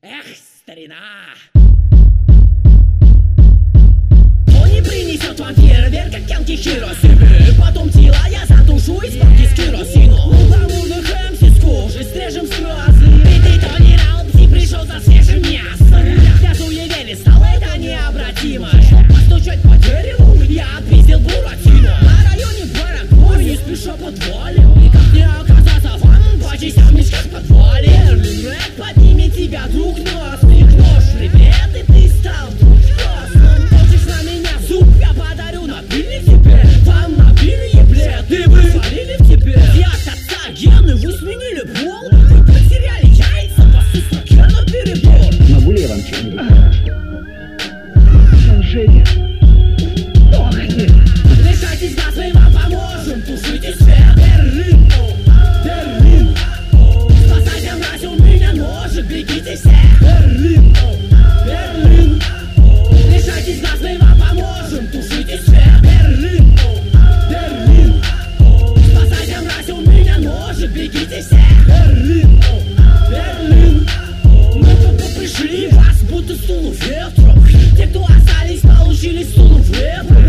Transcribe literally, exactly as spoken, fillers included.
Эх, старина! Он не принесет вам фейерверк, как янки Хиросимы. Потом тело я затушу из папки с керосином. У гламурных эм си с кожи стрежем слезы. Битый Тони Раупси пришел за свежим мясом. Я суеверие стало это необратимо. Чтоб постучать по дереву, я отпиздил Буратино. На районе Баракой не спеша подвалил. И как не оказаться вам по частям мешках в подвале. Эрлин Рэд поднимет тебя, друг нос. Никнешь привет, и ты стал вдруг красным. Хочешь на меня зуб, я подарю напильник тебе. Вам набили еблет, и вы свалили в тебе. И от отца гены вы сменили пол. Вы потеряли яйца, вас эстрогена перебор. Могу ли я вам чем-нибудь помочь? Женя. Ох, нет. Решайтесь, газ, мы вам поможем. Тушите свет. Берлин, Берлин. Спасайте мразь, у меня ножик, бегите все. Берлин, Берлин. Решайтесь, газ, мы вам поможем. Тушите свет. Берлин, Берлин. Спасайте мразь, у меня ножик, бегите все. Берлин, Берлин. Мы тут пришли, вас будто стулу ветром. Те, кто остались, получили стулу в ребра.